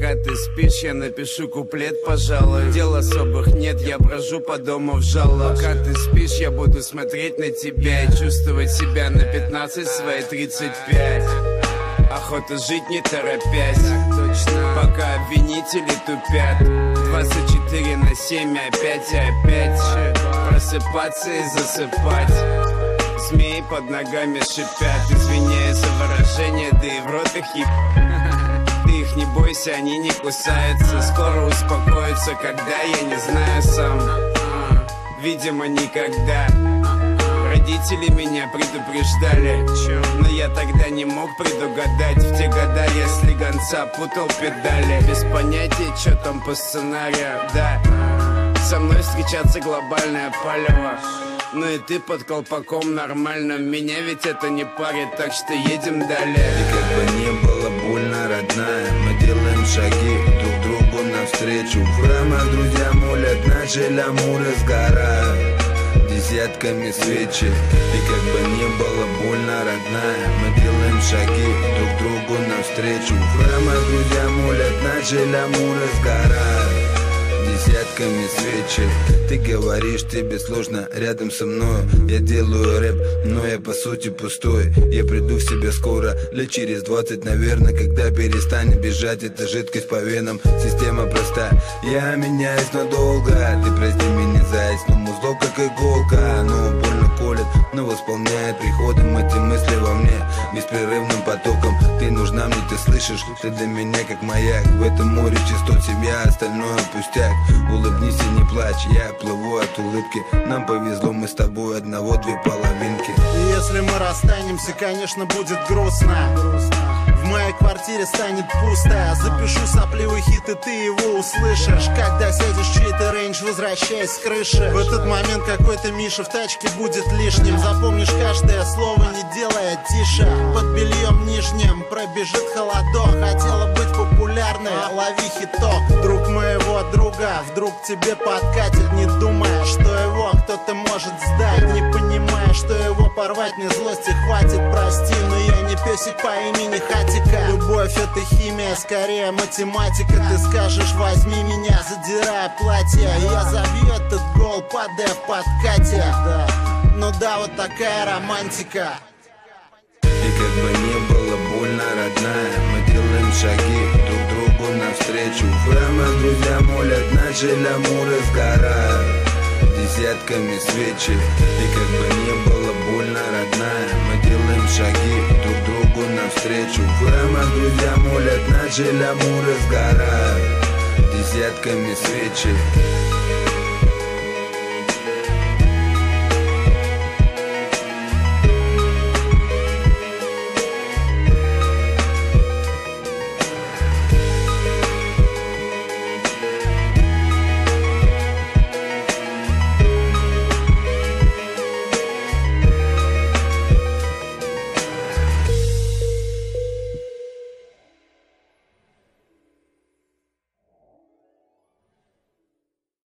Пока ты спишь, я напишу куплет, пожалуй. Дел особых нет, я брожу по дому в жало. Пока ты спишь, я буду смотреть на тебя и чувствовать себя на 15 свои 35. Охота жить не торопясь, пока обвинители тупят. 24/7 опять и опять просыпаться и засыпать. Змеи под ногами шипят, извиняюсь за выражение, да и в рот их еб... Ты их не бойся, они не кусаются. Скоро успокоятся, когда, я не знаю сам. Видимо, никогда. Родители меня предупреждали, но я тогда не мог предугадать. В те года я слегонца путал педали. Без понятия, что там по сценарию, да. Со мной встречаться глобальное палево. Ну и ты под колпаком нормально. Меня ведь это не парит, так что едем далее. И как бы не было больно, родная, мы делаем шаги друг другу навстречу. В храмах друзья молят, наши лямуры сгорают десятками свечи. И как бы не было больно, родная, мы делаем шаги друг другу навстречу. В храмах друзья молят, наши лямуры сгорают десятками свечи. Ты говоришь, тебе сложно рядом со мной. Я делаю рэп, но я по сути пустой. Я приду в себя скоро, лет через 20, наверное, когда перестанет бежать эта жидкость по венам. Система проста, я меняюсь надолго. Ты прости меня, заяц, но музло как иголка. Оно больно колет, но восполняет приходом эти мысли во мне беспрерывным потоком. Ты нужна мне, ты слышишь, ты для меня как маяк. В этом море частот семья, остальное пустяк. Улыбнись и не плачь, я плыву от улыбки. Нам повезло, мы с тобой одного-две половинки. И если мы расстанемся, конечно, будет грустно. В моей квартире станет пусто. Запишу сопливый хит, и ты его услышишь. Когда сядешь в чей-то рейндж, возвращаясь с крыши. В этот момент какой-то Миша в тачке будет лишним. Запомнишь каждое слово, не делая тише. Под бельем нижним пробежит холодок. Хотела быть популярной, лови хиток. Друг моего друга вдруг тебе подкатит, не думая, что его кто-то может сдать. Не понимая, что его порвать мне злости хватит. Прости, но я не песик по имени Хатика. Любовь это химия, скорее математика. Ты скажешь, возьми меня, задирая платье. Я забью этот гол, падая в подкате. Ну да, вот такая романтика. И как бы не было больно, родная, мы делаем шаги друг другу навстречу. В храмах друзья молят, наши лямуры сгорают десятками свечи. И как бы не было больно, родная, мы делаем шаги друг другу навстречу. В храмах друзья молят, наши лямуры сгорают десятками свечи.